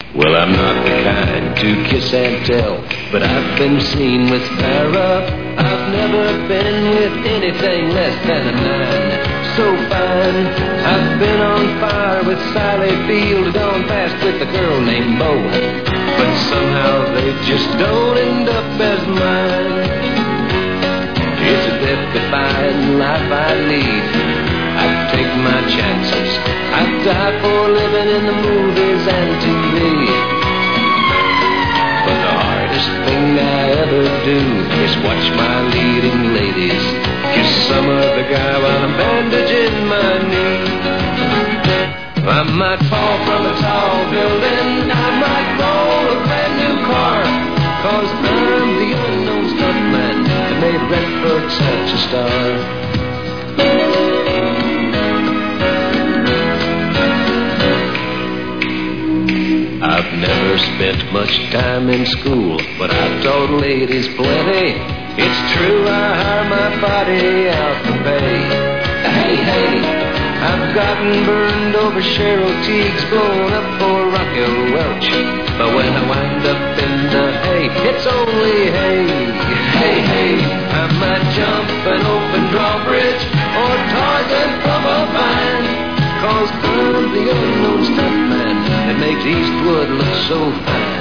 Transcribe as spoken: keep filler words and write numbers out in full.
Well, I'm not the kind to kiss and tell, but I've been seen with Farrah. I've never been with anything less than a nine. So fine, I've been on fire with Sally Field, gone fast with a girl named Bo, but somehow they just don't end up as mine. It's a death-defying life I lead. I take my chances. I die for living in the movies and T V. But the hardest thing I ever do is watch my leading ladies kiss some other guy while I'm bandaging my knee. I might fall from a tall building, I might roll a brand new car, 'cause I'm the unknown stuntman that made Redford such a star. I've never spent much time in school, but I've taught ladies plenty. It's true, I hire my body out to pay. Hey, hey, I've gotten burned over Cheryl Teagues, blown up for Raquel Welch. But when I wind up in the hay, it's only hay. Hey, hey, I might jump an open drawbridge or Tarzan from a vine, 'cause I'm the unknown stuntman that makes Eastwood look so fine.